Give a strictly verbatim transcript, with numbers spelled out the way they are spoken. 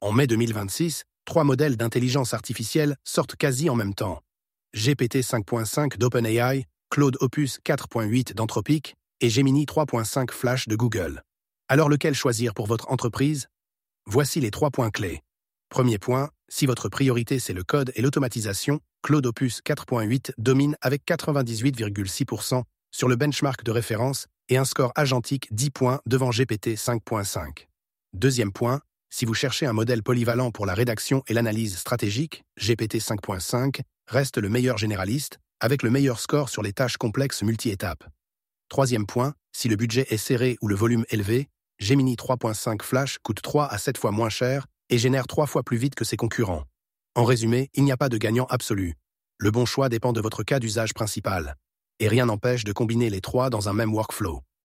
En mai deux mille vingt-six, trois modèles d'intelligence artificielle sortent quasi en même temps. G P T cinq point cinq d'OpenAI, Claude Opus quatre point huit d'Anthropic et Gemini trois point cinq Flash de Google. Alors lequel choisir pour votre entreprise? Voici les trois points clés. Premier point, si votre priorité c'est le code et l'automatisation, Claude Opus quatre point huit domine avec quatre-vingt-dix-huit virgule six pour cent sur le benchmark de référence et un score agentique dix points devant G P T cinq point cinq. Deuxième point, si vous cherchez un modèle polyvalent pour la rédaction et l'analyse stratégique, G P T cinq point cinq reste le meilleur généraliste, avec le meilleur score sur les tâches complexes multi-étapes. Troisième point, si le budget est serré ou le volume élevé, Gemini trois point cinq Flash coûte trois à sept fois moins cher et génère trois fois plus vite que ses concurrents. En résumé, il n'y a pas de gagnant absolu. Le bon choix dépend de votre cas d'usage principal. Et rien n'empêche de combiner les trois dans un même workflow.